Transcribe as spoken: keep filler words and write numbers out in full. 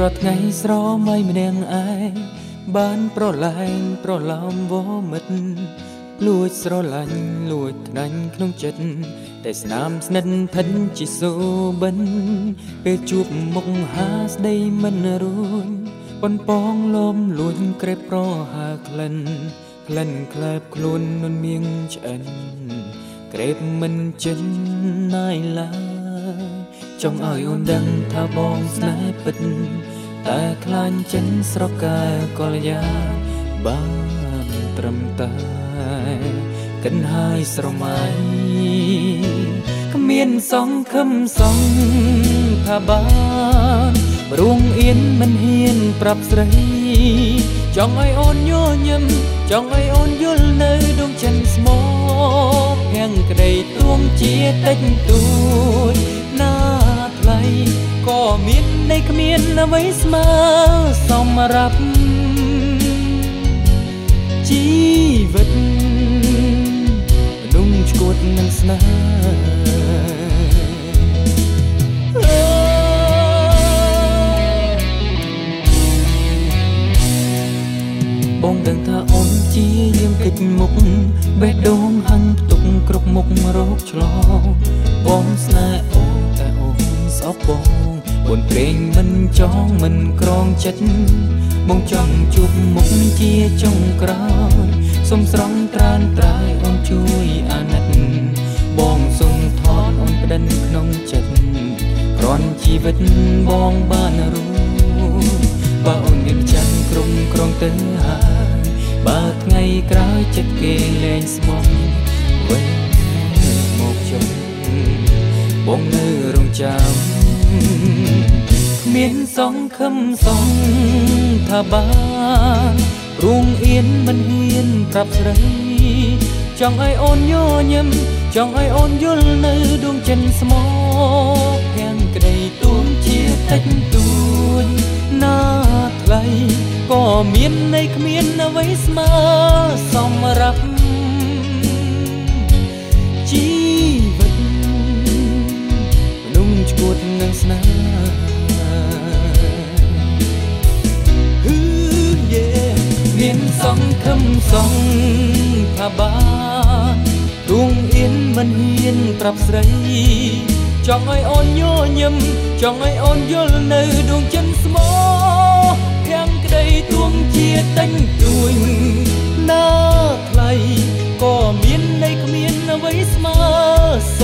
ប្រថ្ងៃស្រមៃម្នាក់ឯងបានប្រឡែងប្រឡំវមិតលួចស្រឡាញ់លួចថ្នាញ់ក្នុងចិត្តតែស្នាមស្និទ្ធផិនជាសូបិនពេលជួបមុខហាស្ដីមិនរួញប៉ុនប៉ងលំលួចក្រេបប្រហើក្លិនក្លិនក្លែបខ្លួននុនមៀងឆ្អិនក្រេបមិនចិនណាយឡើយចង់ឲ្យអូនដឹងថាបងស្នេហ៍ពិតតែខ្លាញ់ចិនស្រកាកលយាបានត្រឹមតែកិនហើយស្រមៃគ្មានសង្ឃឹមសងថាបានរួងអៀនមិនហ៊ានប្រាប់ស្រីចង់ឲ្យអូនញញឹមចង់ឲ្យអូនយល់នៅដងចិនស្មោកភាំងក្តីទួងជាតិចតួចណាថ្លៃក៏មាននៃគ្មានអ្វីស្មើសម្រាប់ជីវិតមនុស្សឈួតនឹងស្នេហ៍បងដឹងថាអូនជាយាមកិច្ចមុខបេះដូងហឹងផ្ទុកគ្រប់មុខរោគឆ្លងបងស្នេហ៍អូនតែអូនស្អប់បងបុនព្រេងមិនចងមិនក្រងចិត្តបងចង់ជួបមុខជាចុងក្រោយសុំស្រង់ត្រានត្រាយអូនជួយអាណិតបងសុំថនអូនប្តិនក្នុងចិត្តគ្រាន់ជីវិតបងបានรู้បើអូនមានចិត្តក្រុមក្រងទៅហើយបើថ្ងៃក្រោយចិត្តគេលែងស្មោះវិញមកជុំបងនៅរងចាំគ្មានសង្ឃឹមសងថាបានរួងអៀនមិនហ៊ានប្រាប់ស្រីចង់ឲ្យអូនញញឹមចង់ឲ្យអូនយល់នៅដួងចិនស្មោកភាំងក្តីទួងជាតិចតួចណាថ្លៃក៏មាននៃគ្មានអ្វីស្មើសម្រាប់ជីវិតមនុស្សឈួតនឹងស្នេហ៍មានសង្ឃឹមសងថាបានរួងអៀនមិនហ៊ានប្រាប់ស្រីចង់ឲ្យអូនញញឹមចង់ឲ្យអូនយល់នៅដួងចិនស្មោកភាំងក្តីទួងជាតិចតួចណាថ្លៃក៏មាននៃគ្មានអ្វីស្មើ